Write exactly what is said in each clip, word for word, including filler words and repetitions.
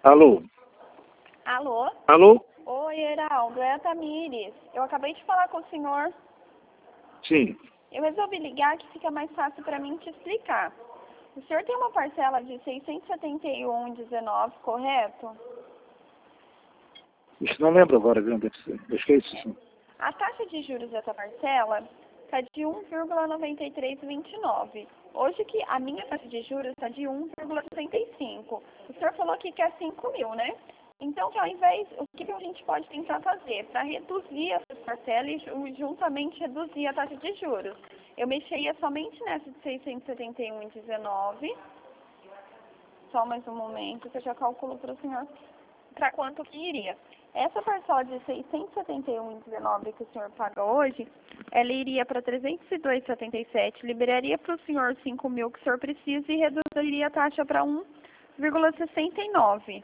Alô? Alô? Alô? Oi, Heraldo, é a Tamires. Eu acabei de falar com o senhor. Sim. Eu resolvi ligar que fica mais fácil para mim te explicar. O senhor tem uma parcela de seiscentos e setenta e um reais e dezenove centavos, correto? Isso não lembro agora, viu? Acho que é isso, sim. A taxa de juros dessa parcela está de um vírgula noventa e três vinte e nove. Hoje que a minha taxa de juros está de um vírgula sessenta e cinco. O senhor falou que quer cinco mil, né? Então, que ao invés, o que que a gente pode tentar fazer? Para reduzir essa parcela e ju- juntamente reduzir a taxa de juros. Eu mexeria somente nessa de seiscentos e setenta e um reais e dezenove centavos. Só mais um momento que eu já calculo para o senhor para quanto que iria. Essa parcela de seiscentos e setenta e um reais e dezenove centavos que o senhor paga hoje, ela iria para trezentos e dois reais e setenta e sete centavos, liberaria para o senhor cinco mil que o senhor precisa e reduziria a taxa para um vírgula sessenta e nove.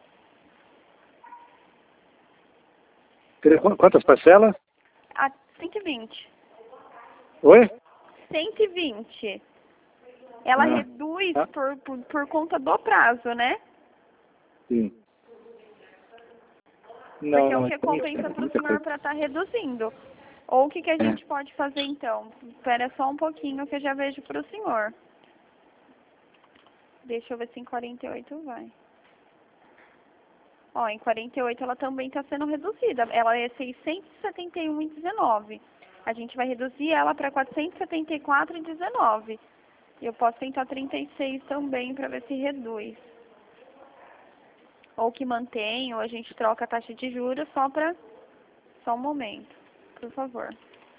Quer- Quantas parcelas? A cento e vinte. Oi? cento e vinte. Ela Ah, reduz ah, por, por, por conta do prazo, né? sim. Não, Porque é o não, que é muita, compensa é para o muita senhor coisa. para estar reduzindo. Ou o que, que a É. gente pode fazer então? Espera só um pouquinho que eu já vejo para o senhor. Deixa eu ver se em quarenta e oito vai. Ó, em quarenta e oito ela também está sendo reduzida. Ela é seiscentos e setenta e um reais e dezenove centavos. A gente vai reduzir ela para quatrocentos e setenta e quatro reais e dezenove centavos. Eu posso tentar trinta e seis também para ver se reduz. Ou que mantém, ou a gente troca a taxa de juros só para... Só um momento, por favor.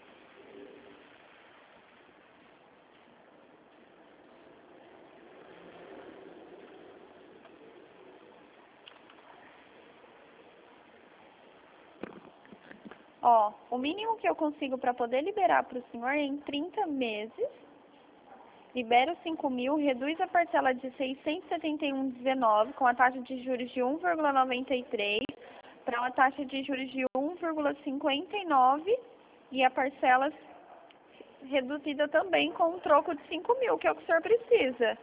Ó, o mínimo que eu consigo para poder liberar para o senhor é em trinta meses. Libera os cinco mil, reduz a parcela de seiscentos e setenta e um reais e dezenove com a taxa de juros de um vírgula noventa e três para uma taxa de juros de um vírgula cinquenta e nove e a parcela reduzida também com um troco de cinco mil, que é o que o senhor precisa.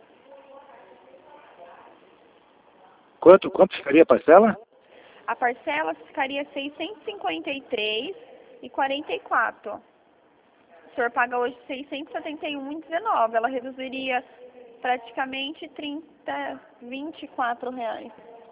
Quanto, quanto ficaria a parcela? A parcela ficaria seiscentos e cinquenta e três reais e quarenta e quatro centavos. O senhor paga hoje seiscentos e setenta e um reais e dezenove. Ela reduziria praticamente trinta, vinte e quatro reais.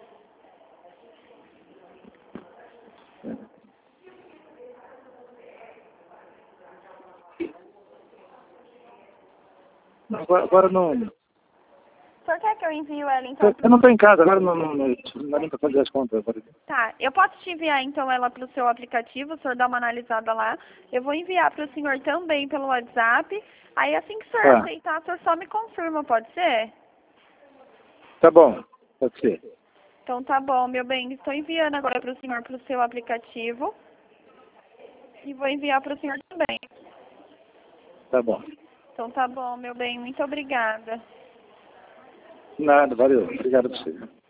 Não, agora, agora não. O senhor quer que eu envio ela então? Eu, eu não estou em casa, agora não, não, não, não dá nem para fazer as contas agora. Tá, eu posso te enviar então ela para o seu aplicativo, o senhor dá uma analisada lá. Eu vou enviar para o senhor também pelo WhatsApp. Aí assim que o senhor Tá. aceitar, o senhor só me confirma, pode ser? Tá bom, pode ser. Então tá bom, meu bem. Estou enviando agora para o senhor para o seu aplicativo. E vou enviar para o senhor também. Tá bom. Então tá bom, meu bem. Muito obrigada. Nada, valeu. Obrigado a você.